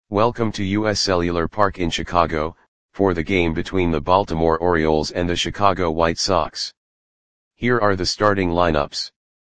Welcome to US Cellular Park in Chicago, for the game between the Baltimore Orioles and the Chicago White Sox. Here are the starting lineups.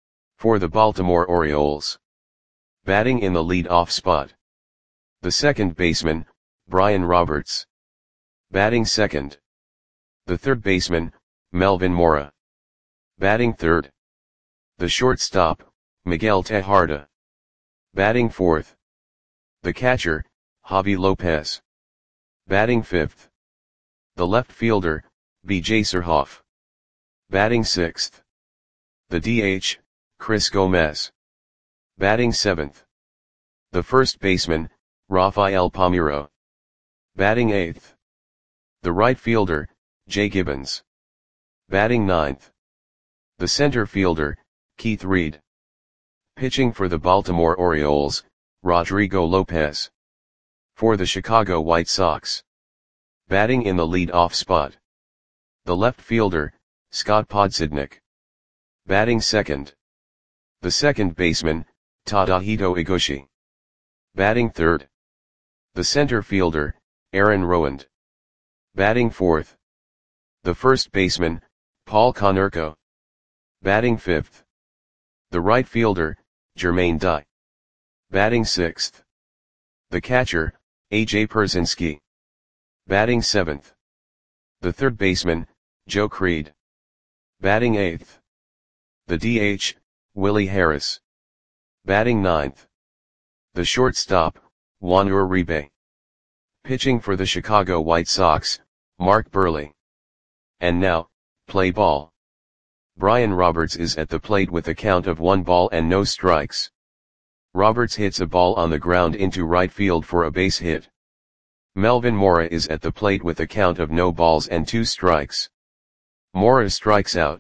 For the Baltimore Orioles. Batting in the lead-off spot. The second baseman, Brian Roberts. Batting second. The third baseman, Melvin Mora. Batting third. The shortstop, Miguel Tejada. Batting fourth. The catcher, Javi Lopez. Batting fifth. The left fielder, B.J. Surhoff. Batting sixth. The DH, Chris Gomez. Batting seventh. The first baseman, Rafael Palmeiro. Batting eighth. The right fielder, Jay Gibbons. Batting ninth. The center fielder, Keith Reed. Pitching for the Baltimore Orioles, Rodrigo Lopez. For the Chicago White Sox. Batting in the lead-off spot. The left fielder, Scott Podsednik. Batting second. The second baseman, Tadahito Iguchi. Batting third. The center fielder, Aaron Rowand. Batting fourth. The first baseman, Paul Konerko. Batting fifth. The right fielder, Jermaine Dye. Batting sixth. The catcher, A.J. Pierzynski. Batting seventh. The third baseman, Joe Creed. Batting eighth. The DH, Willie Harris. Batting ninth. The shortstop, Juan Uribe. Pitching for the Chicago White Sox, Mark Buehrle. And now, play ball. Brian Roberts is at the plate with a count of 1 ball and no strikes. Roberts hits a ball on the ground into right field for a base hit. Melvin Mora is at the plate with a count of no balls and 2 strikes. Mora strikes out.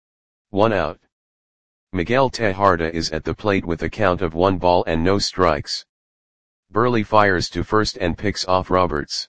1 out. Miguel Tejada is at the plate with a count of 1 ball and no strikes. Buehrle fires to first and picks off Roberts.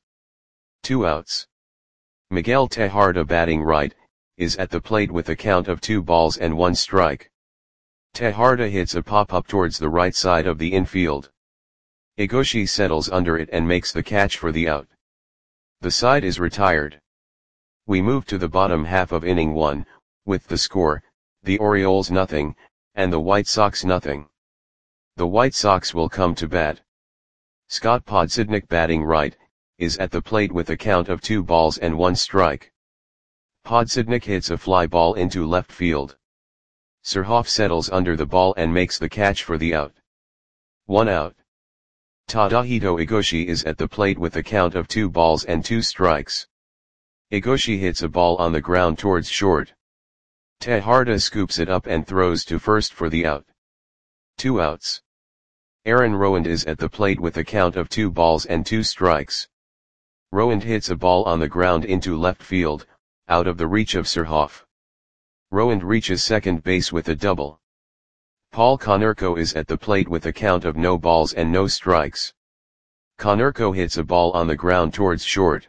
2 outs. Miguel Tejada, batting right, is at the plate with a count of 2 balls and 1 strike. Tejada hits a pop-up towards the right side of the infield. Iguchi settles under it and makes the catch for the out. The side is retired. We move to the bottom half of inning 1, with the score, the Orioles 0, and the White Sox 0. The White Sox will come to bat. Scott Podsednik, batting right, is at the plate with a count of 2 balls and 1 strike. Podsednik hits a fly ball into left field. Surhoff settles under the ball and makes the catch for the out. 1 out. Tadahito Iguchi is at the plate with a count of 2 balls and 2 strikes. Iguchi hits a ball on the ground towards short. Tejada scoops it up and throws to first for the out. 2 outs. Aaron Rowand is at the plate with a count of 2 balls and 2 strikes. Rowand hits a ball on the ground into left field, out of the reach of Surhoff. Rowand reaches second base with a double. Paul Konerko is at the plate with a count of no balls and no strikes. Konerko hits a ball on the ground towards short.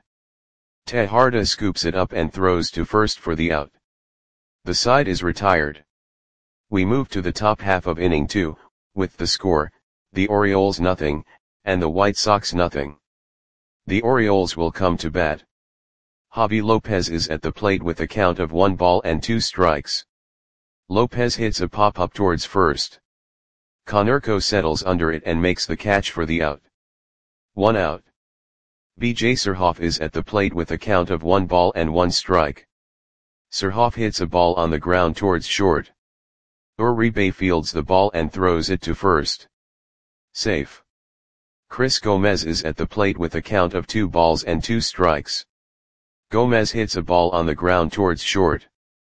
Tejada scoops it up and throws to first for the out. The side is retired. We move to the top half of inning 2, with the score, the Orioles 0, and the White Sox 0. The Orioles will come to bat. Javi Lopez is at the plate with a count of 1 ball and 2 strikes. Lopez hits a pop-up towards first. Konerko settles under it and makes the catch for the out. 1 out. B.J. Surhoff is at the plate with a count of 1 ball and 1 strike. Surhoff hits a ball on the ground towards short. Uribe fields the ball and throws it to first. Safe. Chris Gomez is at the plate with a count of 2 balls and 2 strikes. Gomez hits a ball on the ground towards short.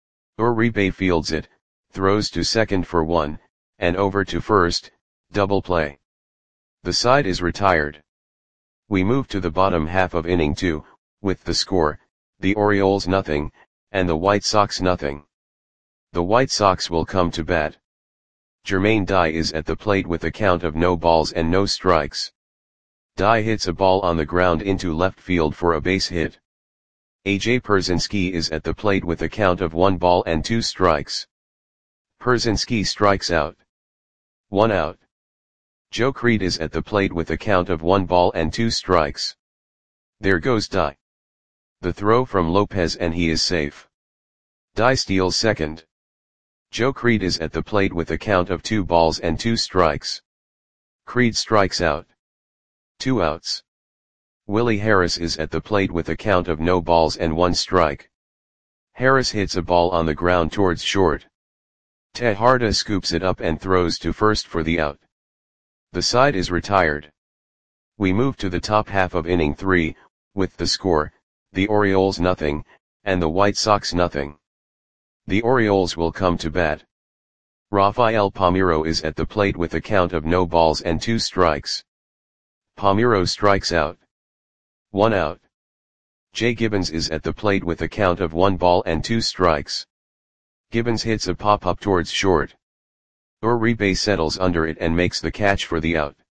Uribe fields it, throws to second for 1, and over to first, double play. The side is retired. We move to the bottom half of inning 2, with the score, the Orioles 0, and the White Sox 0. The White Sox will come to bat. Jermaine Dye is at the plate with a count of no balls and no strikes. Dye hits a ball on the ground into left field for a base hit. A.J. Pierzynski is at the plate with a count of 1 ball and 2 strikes. Pierzynski strikes out. 1 out. Joe Creed is at the plate with a count of 1 ball and 2 strikes. There goes Die. The throw from Lopez and he is safe. Die steals second. Joe Creed is at the plate with a count of 2 balls and 2 strikes. Creed strikes out. 2 outs. Willie Harris is at the plate with a count of no balls and 1 strike. Harris hits a ball on the ground towards short. Tejada scoops it up and throws to first for the out. The side is retired. We move to the top half of inning 3, with the score, the Orioles nothing, and the White Sox nothing. The Orioles will come to bat. Rafael Palmeiro is at the plate with a count of no balls and 2 strikes. Palmeiro strikes out. 1 out. Jay Gibbons is at the plate with a count of 1 ball and 2 strikes. Gibbons hits a pop-up towards short. Uribe settles under it and makes the catch for the out.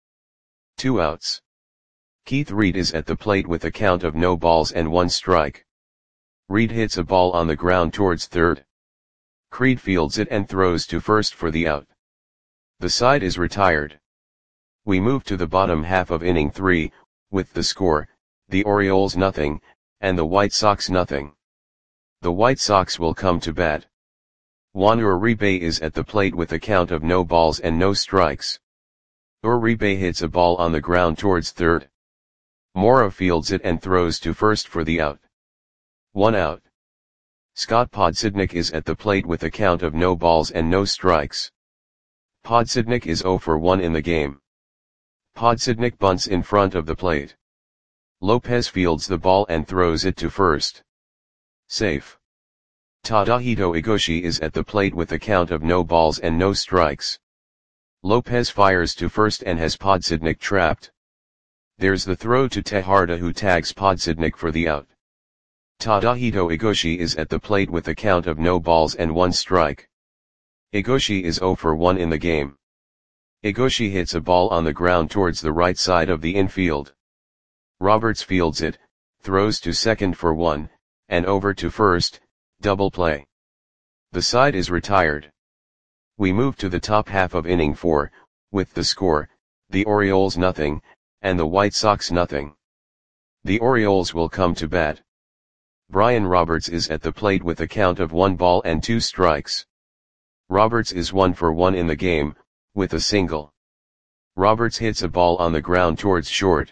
2 outs. Keith Reed is at the plate with a count of no balls and 1 strike. Reed hits a ball on the ground towards third. Creed fields it and throws to first for the out. The side is retired. We move to the bottom half of inning 3, with the score, the Orioles nothing, and the White Sox nothing. The White Sox will come to bat. Juan Uribe is at the plate with a count of no balls and no strikes. Uribe hits a ball on the ground towards third. Mora fields it and throws to first for the out. 1 out. Scott Podsednik is at the plate with a count of no balls and no strikes. Podsednik is 0 for 1 in the game. Podsednik bunts in front of the plate. Lopez fields the ball and throws it to first. Safe. Tadahito Igoshi is at the plate with a count of no balls and no strikes. Lopez fires to first and has Podsednik trapped. There's the throw to Tejada who tags Podsednik for the out. Tadahito Igoshi is at the plate with a count of no balls and 1 strike. Igoshi is 0 for 1 in the game. Igoshi hits a ball on the ground towards the right side of the infield. Roberts fields it, throws to second for 1, and over to first, double play. The side is retired. We move to the top half of inning 4, with the score, the Orioles nothing, and the White Sox nothing. The Orioles will come to bat. Brian Roberts is at the plate with a count of 1 ball and 2 strikes. Roberts is 1 for 1 in the game, with a single. Roberts hits a ball on the ground towards short.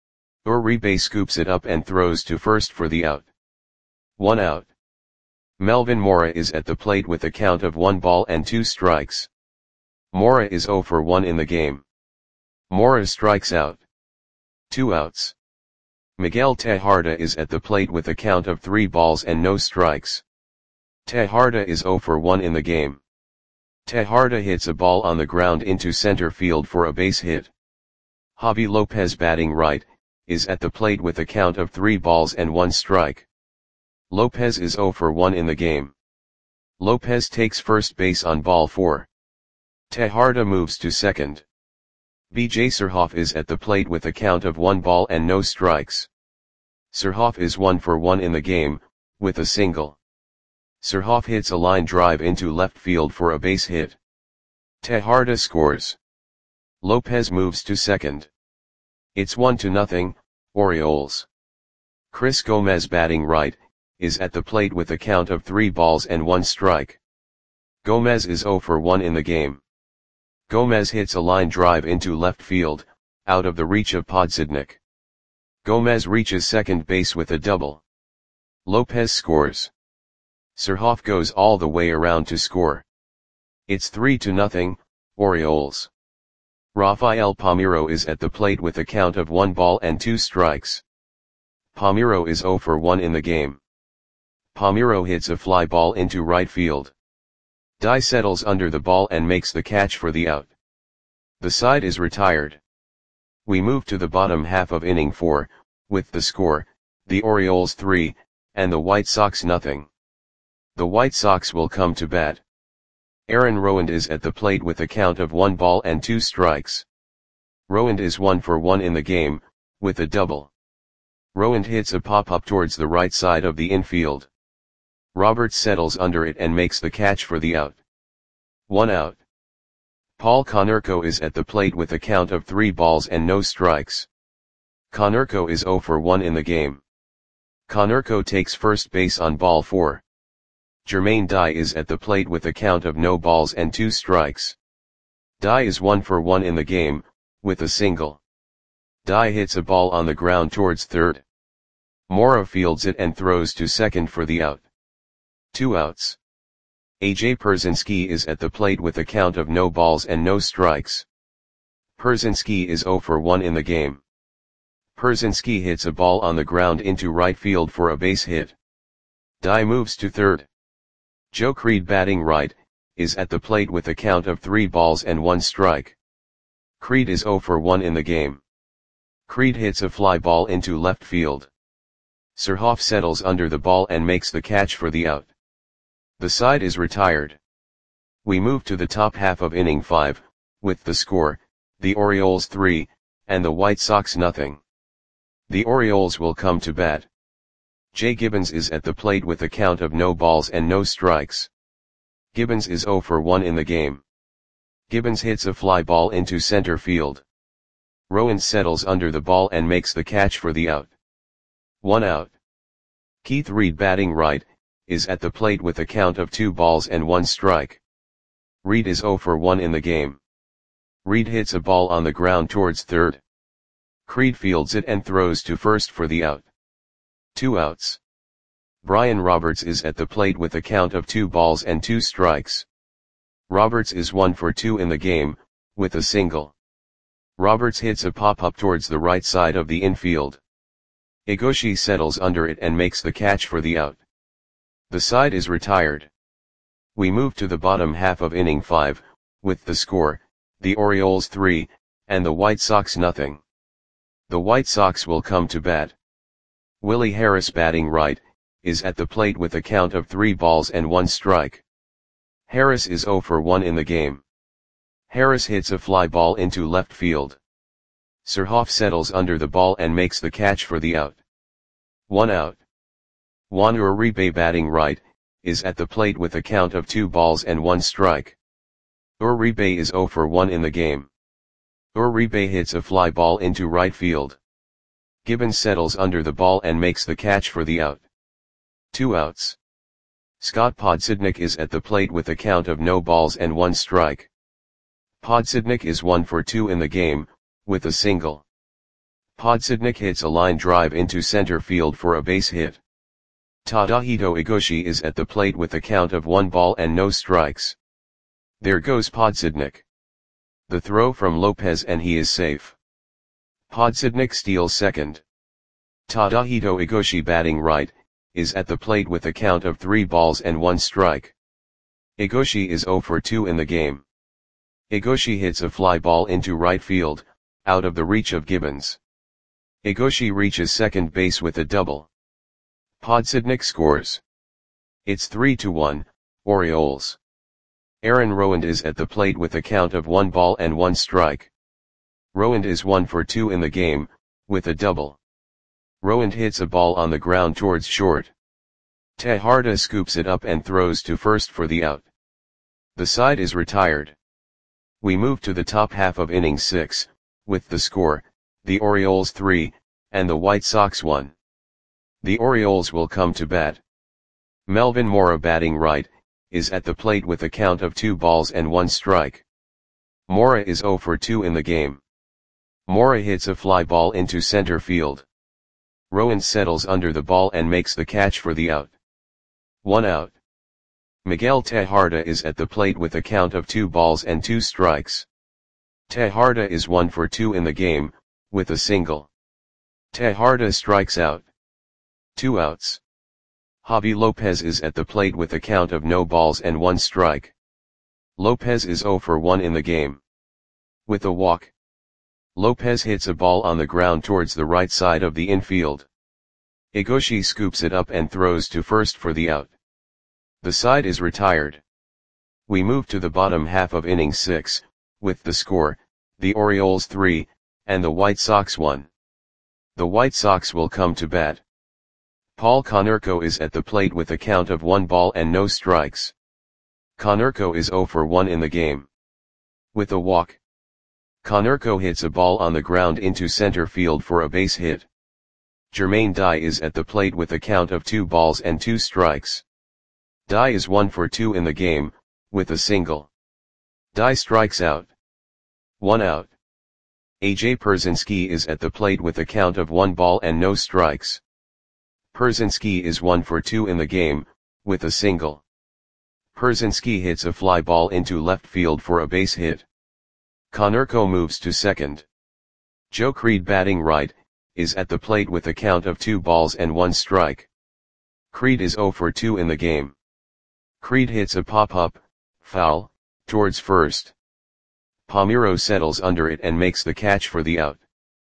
Uribe scoops it up and throws to first for the out. 1 out. Melvin Mora is at the plate with a count of 1 ball and 2 strikes. Mora is 0 for 1 in the game. Mora strikes out. 2 outs. Miguel Tejada is at the plate with a count of 3 balls and no strikes. Tejada is 0 for 1 in the game. Tejada hits a ball on the ground into center field for a base hit. Javi Lopez batting right, is at the plate with a count of 3 balls and 1 strike. Lopez is 0 for 1 in the game. Lopez takes first base on ball 4. Tejada moves to second. B.J. Surhoff is at the plate with a count of 1 ball and no strikes. Surhoff is 1 for 1 in the game, with a single. Surhoff hits a line drive into left field for a base hit. Tejada scores. Lopez moves to second. It's 1-0, Orioles. Chris Gomez batting right, is at the plate with a count of 3 balls and 1 strike. Gomez is 0 for 1 in the game. Gomez hits a line drive into left field, out of the reach of Podsednik. Gomez reaches second base with a double. Lopez scores. Surhoff goes all the way around to score. It's 3-0, Orioles. Rafael Palmeiro is at the plate with a count of 1 ball and 2 strikes. Palmeiro is 0 for 1 in the game. Palmeiro hits a fly ball into right field. Die settles under the ball and makes the catch for the out. The side is retired. We move to the bottom half of inning 4, with the score, the Orioles 3, and the White Sox nothing. The White Sox will come to bat. Aaron Rowand is at the plate with a count of 1 ball and 2 strikes. Rowand is 1 for 1 in the game, with a double. Rowand hits a pop-up towards the right side of the infield. Roberts settles under it and makes the catch for the out. 1 out. Paul Konerko is at the plate with a count of 3 balls and no strikes. Konerko is 0 for 1 in the game. Konerko takes first base on ball 4. Jermaine Dye is at the plate with a count of no balls and 2 strikes. Dye is 1 for 1 in the game, with a single. Dye hits a ball on the ground towards third. Mora fields it and throws to second for the out. 2 outs. AJ Pierzynski is at the plate with a count of no balls and no strikes. Pierzynski is 0 for 1 in the game. Pierzynski hits a ball on the ground into right field for a base hit. Dye moves to third. Joe Creed, batting right, is at the plate with a count of 3 balls and 1 strike. Creed is 0 for 1 in the game. Creed hits a fly ball into left field. Surhoff settles under the ball and makes the catch for the out. The side is retired. We move to the top half of inning 5, with the score, the Orioles 3, and the White Sox nothing. The Orioles will come to bat. Jay Gibbons is at the plate with a count of no balls and no strikes. Gibbons is 0 for 1 in the game. Gibbons hits a fly ball into center field. Rowan settles under the ball and makes the catch for the out. 1 out. Keith Reed, batting right, is at the plate with a count of 2 balls and 1 strike. Reed is 0 for 1 in the game. Reed hits a ball on the ground towards third. Creed fields it and throws to first for the out. 2 outs. Brian Roberts is at the plate with a count of 2 balls and 2 strikes. Roberts is 1 for 2 in the game, with a single. Roberts hits a pop-up towards the right side of the infield. Igoshi settles under it and makes the catch for the out. The side is retired. We move to the bottom half of inning 5, with the score, the Orioles 3, and the White Sox nothing. The White Sox will come to bat. Willie Harris, batting right, is at the plate with a count of 3 balls and 1 strike. Harris is 0 for 1 in the game. Harris hits a fly ball into left field. Surhoff settles under the ball and makes the catch for the out. 1 out. Juan Uribe, batting right, is at the plate with a count of 2 balls and 1 strike. Uribe is 0 for 1 in the game. Uribe hits a fly ball into right field. Gibbons settles under the ball and makes the catch for the out. 2 outs. Scott Podsednik is at the plate with a count of no balls and 1 strike. Podsednik is 1 for 2 in the game, with a single. Podsednik hits a line drive into center field for a base hit. Tadahito Igoshi is at the plate with a count of 1 ball and no strikes. There goes Podsednik. The throw from Lopez and he is safe. Podsednik steals second. Tadahito Igoshi, batting right, is at the plate with a count of 3 balls and 1 strike. Igoshi is 0 for 2 in the game. Igoshi hits a fly ball into right field, out of the reach of Gibbons. Igoshi reaches second base with a double. Podsednik scores. It's 3-1, Orioles. Aaron Rowand is at the plate with a count of 1 ball and 1 strike. Rowand is 1 for 2 in the game, with a double. Rowand hits a ball on the ground towards short. Tejarda scoops it up and throws to first for the out. The side is retired. We move to the top half of inning 6, with the score, the Orioles 3, and the White Sox 1. The Orioles will come to bat. Melvin Mora, batting right, is at the plate with a count of 2 balls and 1 strike. Mora is 0 for 2 in the game. Mora hits a fly ball into center field. Rowan settles under the ball and makes the catch for the out. 1 out. Miguel Tejarda is at the plate with a count of 2 balls and 2 strikes. Tejarda is 1 for 2 in the game, with a single. Tejarda strikes out. 2 outs. Javi Lopez is at the plate with a count of no balls and 1 strike. Lopez is 0 for 1 in the game. With a walk. Lopez hits a ball on the ground towards the right side of the infield. Igoshi scoops it up and throws to first for the out. The side is retired. We move to the bottom half of inning 6, with the score, the Orioles 3, and the White Sox 1. The White Sox will come to bat. Paul Konerko is at the plate with a count of 1 ball and no strikes. Konerko is 0 for 1 in the game. With a walk, Konerko hits a ball on the ground into center field for a base hit. Jermaine Dye is at the plate with a count of 2 balls and 2 strikes. Dye is 1 for 2 in the game, with a single. Dye strikes out. 1 out. AJ Pierzynski is at the plate with a count of 1 ball and no strikes. Pierzynski is 1 for 2 in the game, with a single. Pierzynski hits a fly ball into left field for a base hit. Konerko moves to second. Joe Creed, batting right, is at the plate with a count of 2 balls and 1 strike. Creed is 0 for 2 in the game. Creed hits a pop-up, foul, towards first. Palmeiro settles under it and makes the catch for the out.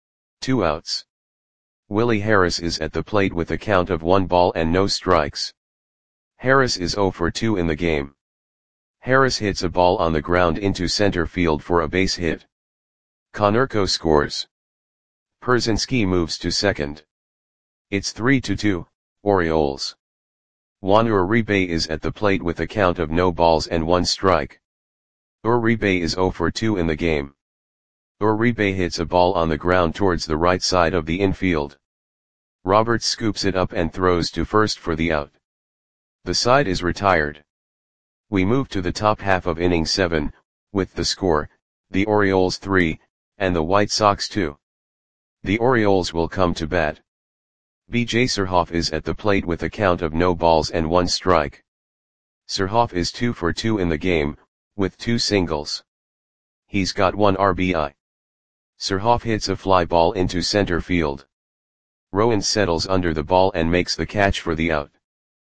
2 outs. Willie Harris is at the plate with a count of 1 ball and no strikes. Harris is 0 for 2 in the game. Harris hits a ball on the ground into center field for a base hit. Konerko scores. Pierzynski moves to second. It's 3-2, Orioles. Juan Uribe is at the plate with a count of no balls and 1 strike. Uribe is 0 for 2 in the game. Uribe hits a ball on the ground towards the right side of the infield. Roberts scoops it up and throws to first for the out. The side is retired. We move to the top half of inning 7, with the score, the Orioles 3, and the White Sox 2. The Orioles will come to bat. B.J. Surhoff is at the plate with a count of no balls and 1 strike. Surhoff is 2 for 2 in the game, with 2 singles. He's got 1 RBI. Surhoff hits a fly ball into center field. Rowan settles under the ball and makes the catch for the out.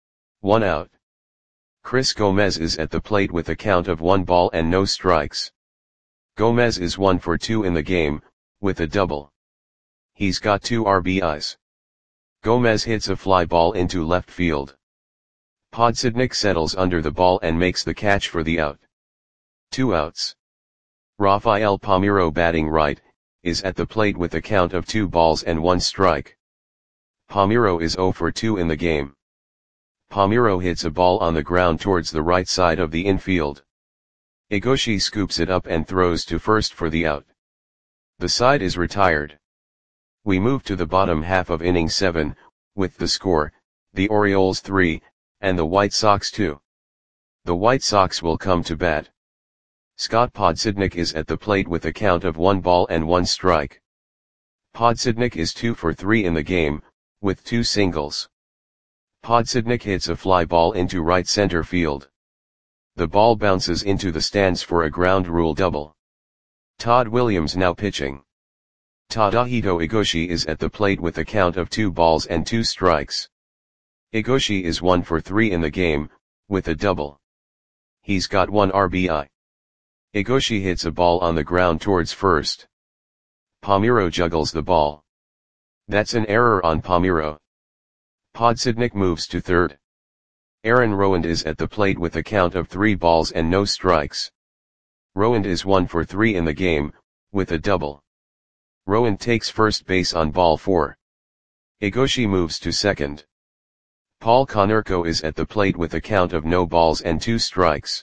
1 out. Chris Gomez is at the plate with a count of 1 ball and no strikes. Gomez is 1 for 2 in the game, with a double. He's got 2 RBIs. Gomez hits a fly ball into left field. Podsednik settles under the ball and makes the catch for the out. 2 outs. Rafael Palmeiro, batting right, is at the plate with a count of 2 balls and 1 strike. Palmeiro is 0 for 2 in the game. Palmeiro hits a ball on the ground towards the right side of the infield. Egoshi scoops it up and throws to first for the out. The side is retired. We move to the bottom half of inning 7, with the score, the Orioles 3, and the White Sox 2. The White Sox will come to bat. Scott Podsednik is at the plate with a count of 1 ball and 1 strike. Podsednik is 2 for 3 in the game, with 2 singles. Podsednik hits a fly ball into right center field. The ball bounces into the stands for a ground rule double. Todd Williams now pitching. Tadahito Egoshi is at the plate with a count of 2 balls and 2 strikes. Egoshi is 1 for 3 in the game, with a double. He's got 1 RBI. Egoshi hits a ball on the ground towards first. Palmeiro juggles the ball. That's an error on Palmeiro. Podsednik moves to third. Aaron Rowand is at the plate with a count of 3 balls and no strikes. Rowand is 1 for 3 in the game, with a double. Rowand takes first base on ball 4. Egoshi moves to second. Paul Konerko is at the plate with a count of no balls and 2 strikes.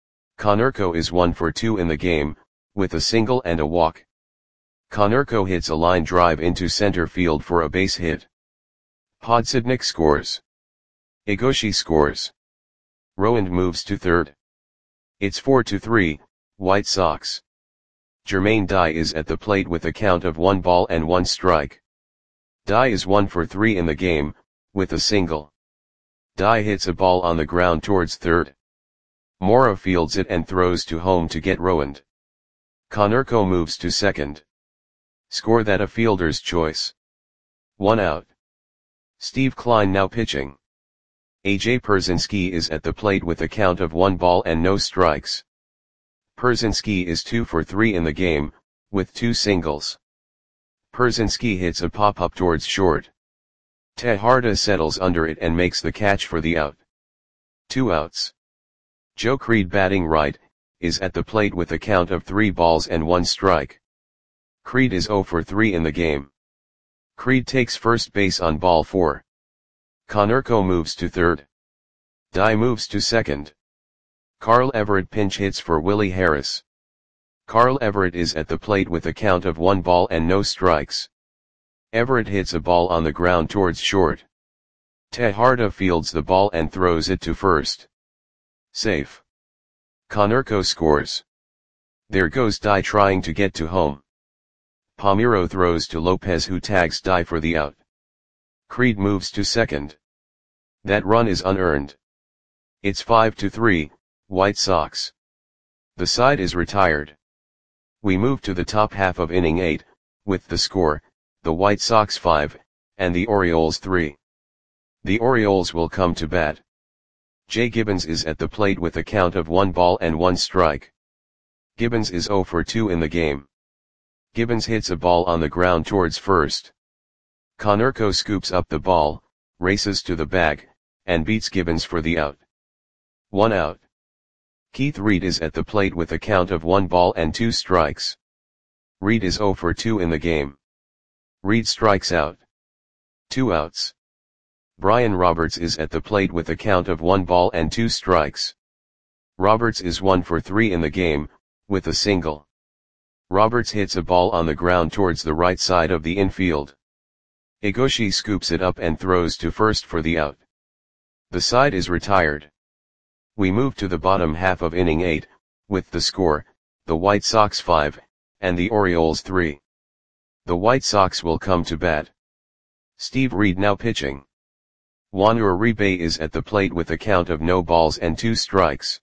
Konerko is 1 for 2 in the game, with a single and a walk. Konerko hits a line drive into center field for a base hit. Podsednik scores. Egoshi scores. Rowand moves to third. It's 4-3, White Sox. Jermaine Dye is at the plate with a count of 1 ball and 1 strike. Dye is 1 for 3 in the game, with a single. Dye hits a ball on the ground towards third. Mora fields it and throws to home to get Rowand. Konerko moves to second. Score that a fielder's choice. 1 out. Steve Klein now pitching. AJ Pierzynski is at the plate with a count of 1 ball and no strikes. Pierzynski is 2 for 3 in the game, with 2 singles. Pierzynski hits a pop-up towards short. Tejarda settles under it and makes the catch for the out. 2 outs. Joe Creed, batting right, is at the plate with a count of 3 balls and 1 strike. Creed is 0 for 3 in the game. Creed takes first base on ball 4. Konerko moves to third. Dye moves to second. Carl Everett pinch hits for Willie Harris. Carl Everett is at the plate with a count of 1 ball and no strikes. Everett hits a ball on the ground towards short. Tejada fields the ball and throws it to first. Safe. Konerko scores. There goes Dye trying to get to home. Palmeiro throws to Lopez, who tags Dye for the out. Creed moves to second. That run is unearned. It's 5-3, White Sox. The side is retired. We move to the top half of inning 8, with the score, the White Sox 5, and the Orioles 3. The Orioles will come to bat. Jay Gibbons is at the plate with a count of 1 ball and 1 strike. Gibbons is 0 for 2 in the game. Gibbons hits a ball on the ground towards first. Konerko scoops up the ball, races to the bag, and beats Gibbons for the out. 1 out. Keith Reed is at the plate with a count of 1 ball and 2 strikes. Reed is 0 for 2 in the game. Reed strikes out. 2 outs. Brian Roberts is at the plate with a count of 1 ball and 2 strikes. Roberts is 1 for 3 in the game, with a single. Roberts hits a ball on the ground towards the right side of the infield. Egoshi scoops it up and throws to first for the out. The side is retired. We move to the bottom half of inning 8, with the score, the White Sox 5, and the Orioles 3. The White Sox will come to bat. Steve Reed now pitching. Juan Uribe is at the plate with a count of no balls and 2 strikes.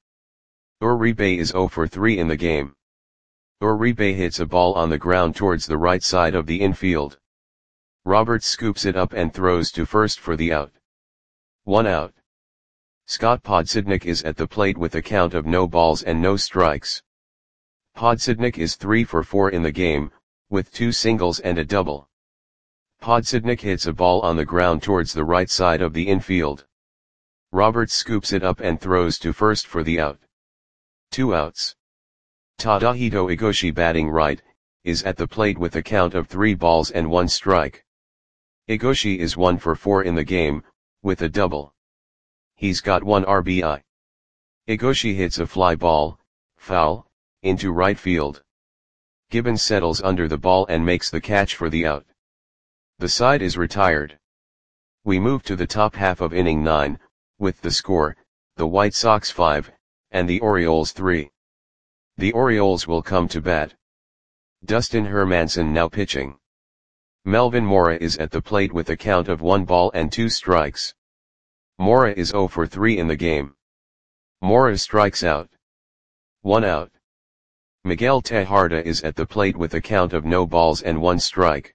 Uribe is 0 for 3 in the game. Uribe hits a ball on the ground towards the right side of the infield. Roberts scoops it up and throws to first for the out. 1 out. Scott Podsednik is at the plate with a count of no balls and no strikes. Podsednik is 3 for 4 in the game, with 2 singles and a double. Podsednik hits a ball on the ground towards the right side of the infield. Roberts scoops it up and throws to first for the out. 2 outs. Tadahito Egoshi, batting right, is at the plate with a count of 3 balls and 1 strike. Egoshi is 1 for 4 in the game, with a double. He's got 1 RBI. Egoshi hits a fly ball, foul, into right field. Gibbons settles under the ball and makes the catch for the out. The side is retired. We move to the top half of inning 9, with the score, the White Sox 5, and the Orioles 3. The Orioles will come to bat. Dustin Hermanson now pitching. Melvin Mora is at the plate with a count of 1 ball and 2 strikes. Mora is 0 for 3 in the game. Mora strikes out. 1 out. Miguel Tejada is at the plate with a count of no balls and 1 strike.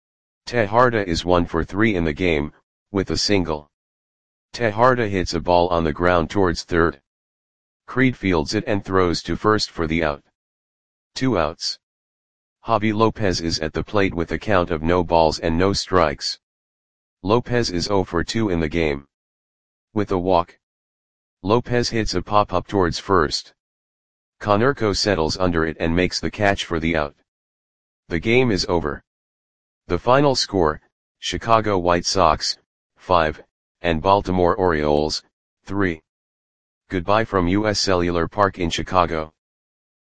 Tejada is 1 for 3 in the game, with a single. Tejada hits a ball on the ground towards third. Creed fields it and throws to first for the out. 2 outs. Javi Lopez is at the plate with a count of no balls and no strikes. Lopez is 0 for 2 in the game. With a walk. Lopez hits a pop-up towards first. Konerko settles under it and makes the catch for the out. The game is over. The final score, Chicago White Sox, 5, and Baltimore Orioles, 3. Goodbye from US Cellular Park in Chicago.